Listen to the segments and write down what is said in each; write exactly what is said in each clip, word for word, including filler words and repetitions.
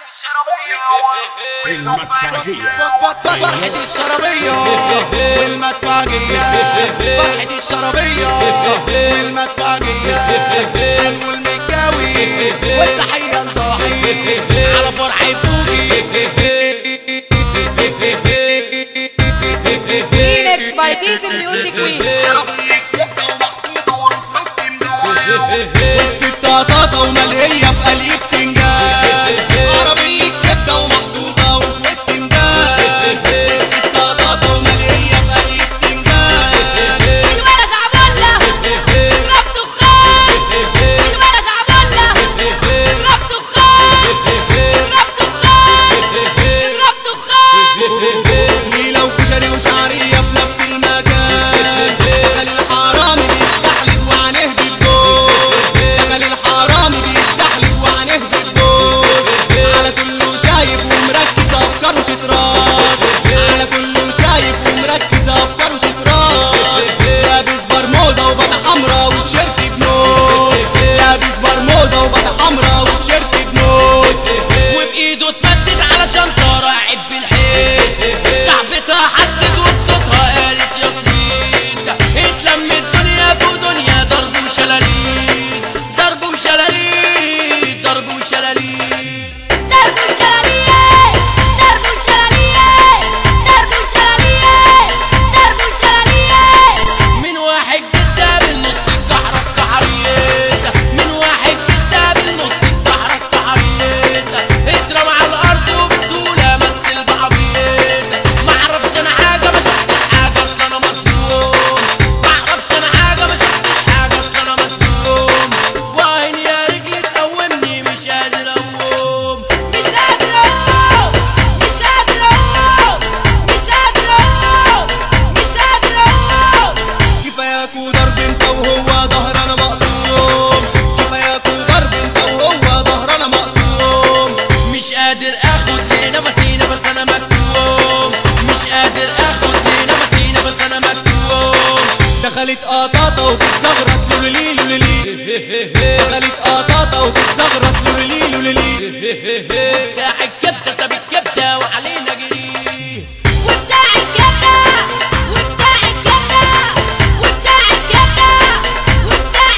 المدفعجية فرحة الشرابية والمدفعجية فرحة الشرابية والمدفعجية حلو المكاوي والتحية لضاحي على فرحة بوجي Remix by Diesel Music Week. والستة وملهية في قلي بتنجان عربية كبدة ومحطوطة وفي وسط ميدان الستة وملهية في قلي بتنجان الولا زعبلة رب دخان الولا زعبلة رب دخان رب دخان رب دخان نيلة وكشري وشعرية في نفس المكان دخل الحرامي بيتدحلب وعنيه بالجوز دخل الحرامي بيتدحلب وعنيه بالجوز على كله شايف ومركز افكاره تتراس على كله شايف ومركز افكاره تتراس لابس برمودا وبطة حمرا وتيشيرت بنوز لابس برمودا وبطة حمرا وتيشيرت بنوز وبايده اتمدد على شنطة راعب بالحيس صاحبتها حست وبصوتها قالت ياسمين اتلم الدنيا فوق دنيا ضرب وشلالين ضرب وشلالين ضرب وشلالين ضرب وشلالية ضرب وشلالية ضرب وشلالية ضرب وشلالية من واحد جدا بالنص الكحرة الكحرية من واحد جدا بالنص الكحرة الكحرية اترمى على الارض وبسهولة مثل بعبيط معرفش انا حاجة ما شفتش حاجة اصل انا مظلوم معرفش انا حاجة ما شفتش حاجة اصل انا مظلوم وعين يا رجلي تقومني مش قادر اقوم مش قادر اقوم مش قادر اقوم مش قادر اقوم مش قادر اقوم كفاياكوا ضرب انت وهو ظهرنا مقطوم كفاياكوا ضرب انت وهو ظهرنا مقطوم مش قادر اخد لي نفسي بس انا مكتوم مش قادر اخد لي نفسي بس انا مكتوم دخلت قطاطة وبتزغرط لولي لولي دخلت قطاطة وبتزغرط لولي لولي بتاع الكبده ساب الكبده وعلينا جري وبتاع الكبدة وبتاع الكبدة وبتاع الكبدة وبتاع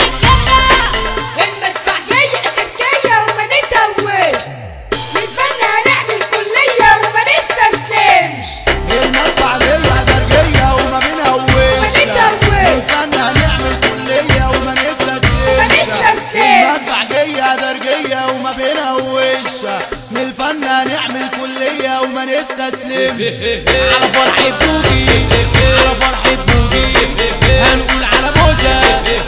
الكبدة المدفعجية تركية وما نتهوش نتمنى هنعمل كلية وما نستسلمش المدفعجية درجية وما بنهوش وكنا هنعمل كلية وما نستسلمش المدفعجية درجية وما بنهوش من الفن هنعمل كلية وما نستسلمش على فرحة بوجي على فرحة بوجي هنقول على موزة